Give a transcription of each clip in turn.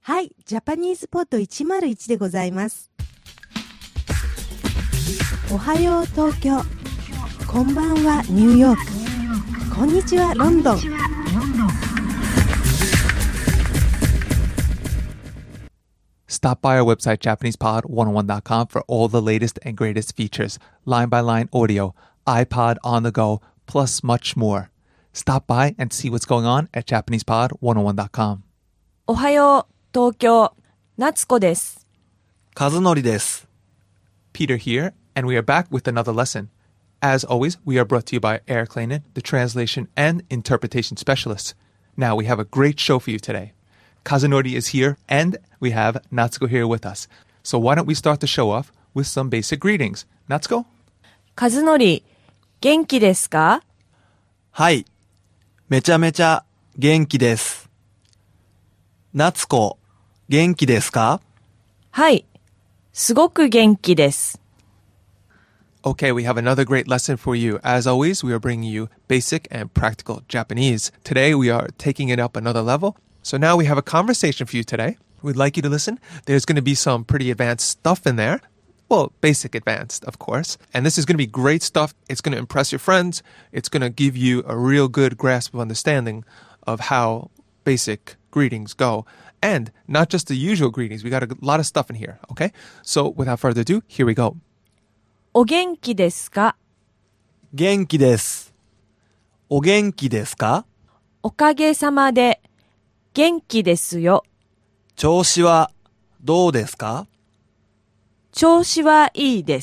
はい、ジャパニーズポッド101でございます。おはよう東京、こんばんはニューヨーク、こんにちはロンドン。 Stop by our website, JapanesePod101.com, for all the latest and greatest features, line-by-line audio, iPod on the go, plus much more. Stop by and see what's going on at JapanesePod101.com. おはよう東京、夏子です。 和則です。 Peter here, and we are back with another lesson. As always, we are brought to you by Eric Klainen, the translation and interpretation specialist. Now, we have a great show for you today. Kazunori is here, and we have Natsuko here with us. So why don't we start the show off with some basic greetings. Natsuko? 和則、元気ですか？ はい。めちゃめちゃ元気です。夏子、元気ですか？ はい。すごく元気です。 Okay, we have another great lesson for you. As always, we are bringing you basic and practical Japanese. Today, we are taking it up another level. So now we have a conversation for you today. We'd like you to listen. There's going to be some pretty advanced stuff in there. Well, basic advanced, of course. And this is going to be great stuff. It's going to impress your friends. It's going to give you a real good grasp of understanding of how basic greetings go. And not just the usual greetings. We got a lot of stuff in here, okay? So without further ado, here we go. お元気ですか？ 元気です。お元気ですか？ おかげさまで元気ですよ。 調子はどうですか？ 調子はいいです。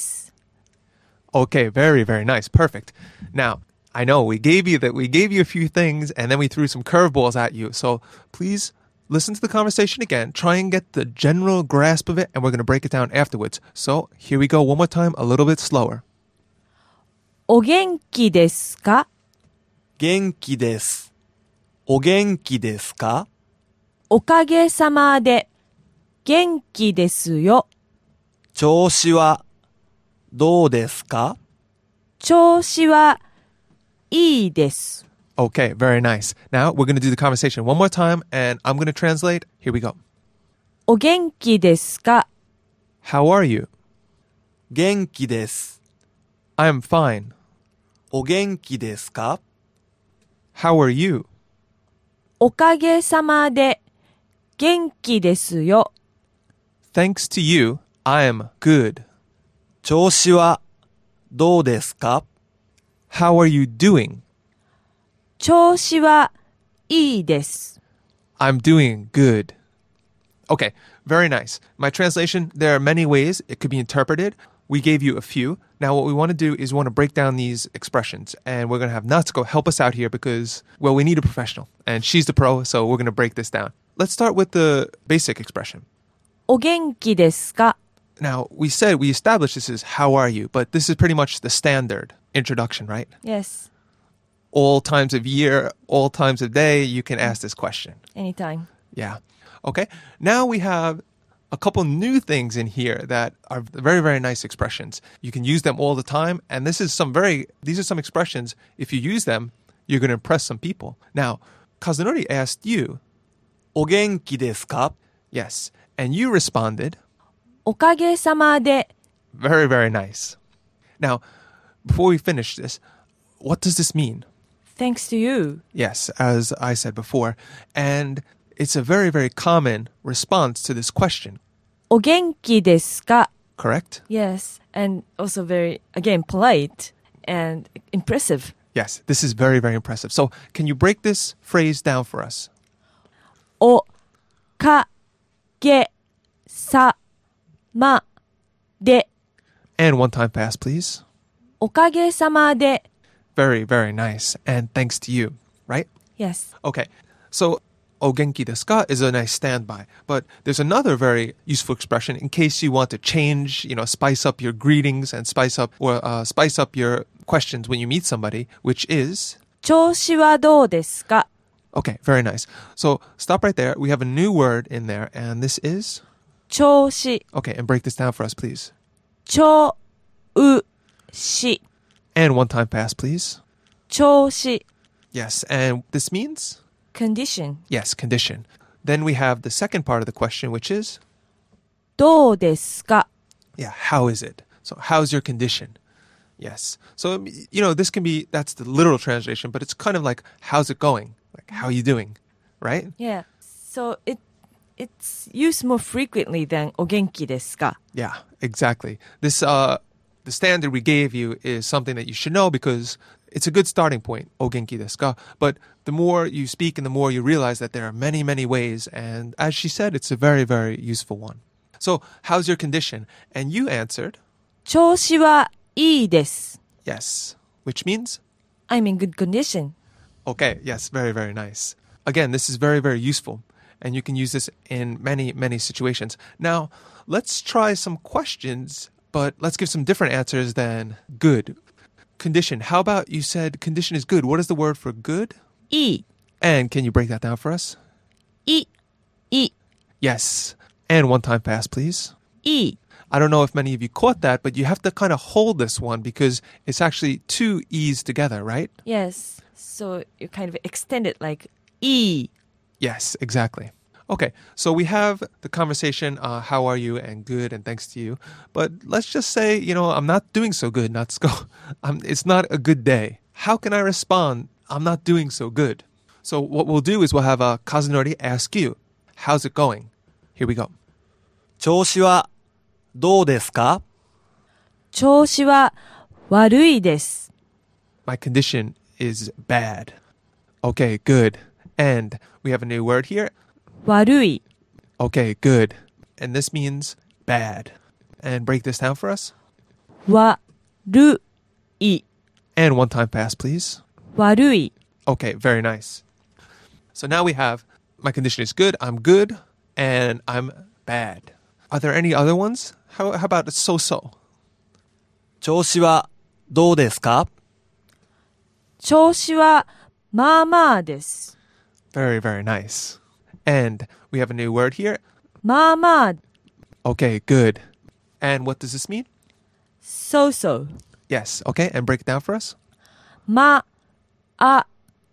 Okay, very, very nice. Perfect. Now, I know we gave you a few things and then we threw some curveballs at you. So please listen to the conversation again. Try and get the general grasp of it, and we're going to break it down afterwards. So here we go one more time, a little bit slower. お元気ですか？ 元気です。お元気ですか？ おかげさまで元気ですよ。 調子はどうですか？ 調子はいいです。 Okay, very nice. Now we're going to do the conversation one more time, and I'm going to translate. Here we go. お元気ですか？ How are you? 元気です。 I'm fine. お元気ですか？ How are you? おかげさまで元気ですよ。 Thanks to you, I'm good. 調子はどうですか？ How are you doing? 調子はいいです。 I'm doing good. Okay, very nice. My translation, there are many ways it could be interpreted. We gave you a few. Now what we want to do is we want to break down these expressions. And we're going to have Natsuko help us out here because, well, we need a professional. And she's the pro, so we're going to break this down. Let's start with the basic expression. お元気ですか？ Now, we established this as how are you, but this is pretty much the standard introduction, right? Yes. All times of year, all times of day, you can ask this question. Anytime. Yeah. Okay. Now we have a couple new things in here that are very, very nice expressions. You can use them all the time. And these are some expressions, if you use them, you're going to impress some people. Now, Kazunori asked you, お元気ですか？ yes. And you responded, おかげさまで。 very, very nice. Now, before we finish this, what does this mean? Thanks to you. Yes, as I said before. And it's a very, very common response to this question. お元気ですか？ Correct? Yes. And also very, again, polite and impressive. Yes, this is very, very impressive. So can you break this phrase down for us? おかげさまで。 And one time fast, please. おかげさまで。 Very, very nice. And thanks to you, right? Yes. Okay. So, o genki desu ka is a nice standby. But there's another very useful expression in case you want to change, spice up your greetings and spice up your questions when you meet somebody, which is 調子はどうですか？ Okay, very nice. So stop right there. We have a new word in there, and this is? 調子。 Okay, and break this down for us, please. 調子。 And one time fast, please. 調子。 Yes, and this means? Condition. Yes, condition. Then we have the second part of the question, which is, どうですか? yeah, how is it? So how's your condition? Yes. So, this can be, that's the literal translation, but it's kind of like, how's it going? Like, how are you doing? Right? Yeah. So it's used more frequently than お元気ですか? Yeah, exactly. This, the standard we gave you is something that you should know because it's a good starting point, お元気ですか? But the more you speak and the more you realize that there are many, many ways. And as she said, it's a very, very useful one. So, how's your condition? And you answered, 調子はいいです. yes, which means, I'm in good condition. okay, yes, very, very nice. Again, this is very, very useful. And you can use this in many, many situations. Now, let's try some questions, but let's give some different answers than good. Condition. How about you said condition is good? What is the word for good? いい. And can you break that down for us? いい. Yes. And one time fast, please. いい. I don't know if many of you caught that, but you have to kind of hold this one because it's actually two E's together, right? Yes. So you kind of extend it like いい. Yes, exactly. Okay, so we have the conversation, how are you, and good, and thanks to you. But let's just say, I'm not doing so good, Natsuko. It's not a good day. How can I respond? I'm not doing so good. So what we'll do is we'll have Kazunori ask you, how's it going? Here we go. 調子はどうですか? 調子は悪いです. My condition is bad. Okay, good. And we have a new word here. 悪い. Okay, good. And this means bad. And break this down for us. 悪い. And one time fast, please. 悪い. Okay, very nice. So now we have my condition is good, I'm good, and I'm bad. Are there any other ones? How about so-so? 調子はどうですか? 調子はまあまあです. Very, very nice. And we have a new word here. まあまあ. Okay, good. And what does this mean? So-so. Yes, okay, and break it down for us. まあ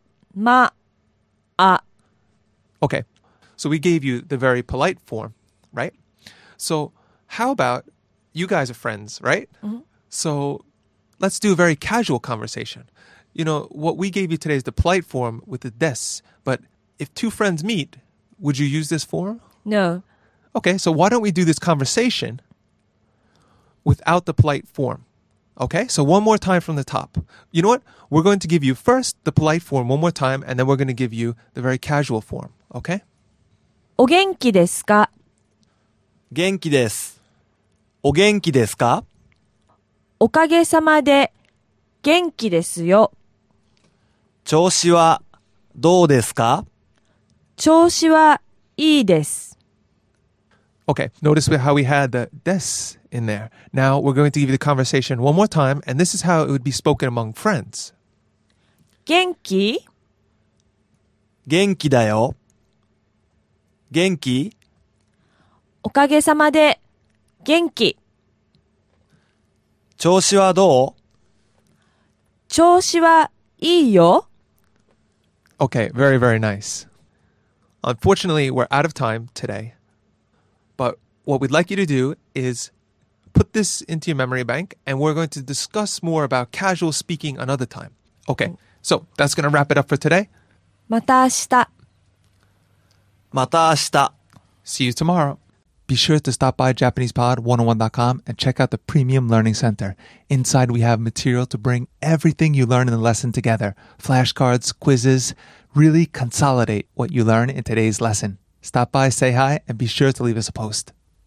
あ. Okay, so we gave you the very polite form, right? So how about you guys are friends, right? Mm-hmm. So let's do a very casual conversation. What we gave you today is the polite form with the des, but if two friends meet, would you use this form? No. Okay, so why don't we do this conversation without the polite form? Okay, so one more time from the top. You know what? We're going to give you first the polite form one more time, and then we're going to give you the very casual form, okay? お元気ですか? 元気です。お元気ですか? おかげさまで元気ですよ. 調子はどうですか? 調子はいいです. Okay, notice how we had the des in there. Now we're going to give you the conversation one more time, and this is how it would be spoken among friends. 元気? 元気だよ。元気? おかげさまで元気. 調子はどう? 調子はいいよ. Okay, very, very nice. Unfortunately, we're out of time today. But what we'd like you to do is put this into your memory bank, and we're going to discuss more about casual speaking another time. Okay, so that's going to wrap it up for today. また明日. また明日. See you tomorrow. Be sure to stop by JapanesePod101.com and check out the Premium Learning Center. Inside, we have material to bring everything you learn in the lesson together. Flashcards, quizzes, really consolidate what you learn in today's lesson. Stop by, say hi, and be sure to leave us a post.